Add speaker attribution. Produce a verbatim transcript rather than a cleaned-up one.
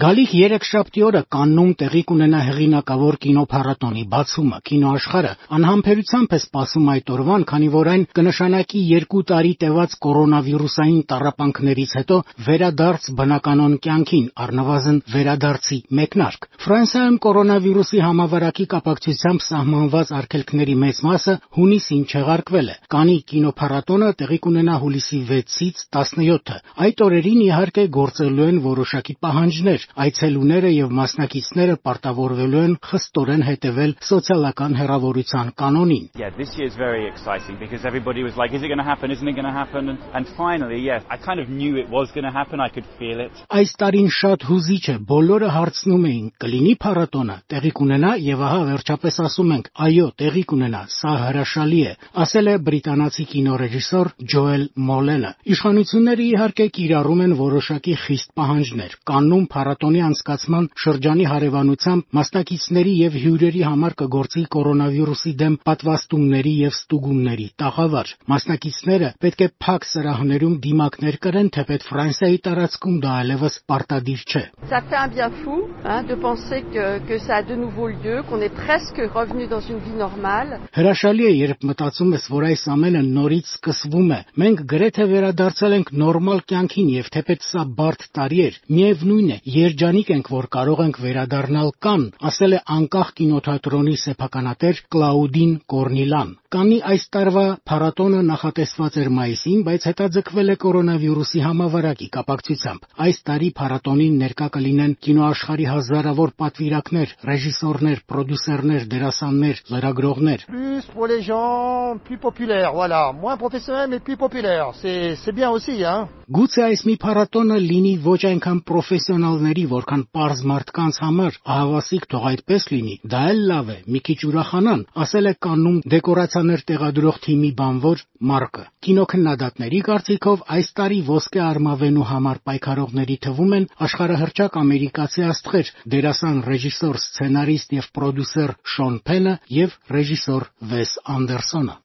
Speaker 1: Գալիք երեքշաբթի օրը Կաննում տեղի կունենա հեղինակավոր կինոփառատոնի բացումը։ Կինոաշխարհը անհամբերությամբ է սպասում այդ օրվան, քանի որ այն կնշանակի երկու տարի տևած կորոնավիրուսային տառապանքներից հետո վերադարձ բնականոն կյանքին, առնվազն վերադարձի մեկնարկ։ Ֆրանսիայում կորոնավիրուսի համավարակի կապակցությամբ սահմանված արգելքների մեծ մասը հունիսին չեղարկվել է։ Կանի կինոփառատոնը տեղի կունենա հուլիսի վեցից տասնյոթը։ Այդ օրերին իհարկե գործելու են որոշակի պահանջներ։ Այցելուները եւ մասնակիցները պարտավորվելու են խստորեն հետևել սոցիալական հեռավորության կանոնին։
Speaker 2: Yeah, this year is very exciting because everybody was like, is it going to happen, isn't it going to happen? And, and finally, yes, I kind of knew it was going to happen, I could feel it.
Speaker 1: Այս տարին շատ հուզիչ է, բոլորը հարցնում էին, կլինի փառատոնը, տեղի կունենա եւ ահա վերջապես ասում ենք, այո, տեղի կունենա, սա հրաշալի է, ասել է բրիտանացի կինոռեժիսոր Ջոել Մոլենը։ Իշխանությունները իհարկե կիրառում են որոշակի խիստ պահանջներ։ Կաննում փառատոնի անցկացման շրջանի հարևանությամբ մասնակիցների եւ հյուրերի համար կգործի կորոնավիրուսի դեմ պատվաստումների եւ ստուգումների տաղավար։ Մասնակիցները պետք է փակ սրահներում դիմակներ կրեն, թեպետ Ֆրանսիայի տարածքում դա այլևս պարտադիր չէ։
Speaker 3: Ça fait un bien fou, hein, de penser que que ça a de nouveau lieu, qu'on est presque revenu dans une vie normale.
Speaker 1: Հրաշալի է, երբ մտածում ես, որ այս ամենը նորից սկսվում է։ Մենք գրեթե վերադարձել ենք նորմալ կյանքին եւ թեպետ սա բարդ տարի էր, միևնույն է, երջանիկ ենք, որ կարող ենք վերադառնալ Կանն, ասել է անկախ կինոթատրոնի սեփականատեր Կլաուդին Կորնիլան։ Կանի այս տարվա փառատոնը նախատեսված էր մայիսին, բայց հետաձգվել է կորոնավիրուսի համավարակի կապակցությամբ։ Այս տարի փառատոնին ներկա կլինեն կինոաշխարհի հազարավոր պատվիրակներ, ռեժիսորներ, պրոդյուսերներ, դերասաններ, լրագրողներ։
Speaker 4: Plus pour les gens plus populaires, voilà, moins professionnels mais plus populaires. C'est c'est bien aussi, hein.
Speaker 1: Գուցե այս մի փառատոնը լինի ոչ այնքան պրոֆեսիոնալների, որքան պարզ մարդկանց համար, ահավասիկ թող այդպես լինի, դա էլ լավ է, մի քիչ ուրախանան, ասել է Կաննում դեկորացիաներ տեղադրող թիմի բանվոր Մարկը։ Կինոքննադատների կարծիքով այս տարի ոսկե արմավենու համար պայքարողների թվում են աշխարհահռչակ ամերիկացի աստղեր, դերասան, ռեժիսոր, սցենարիստ եւ պրոդյուսեր Շոն Փենը եւ ռեժիսոր Վես Անդերսոնը։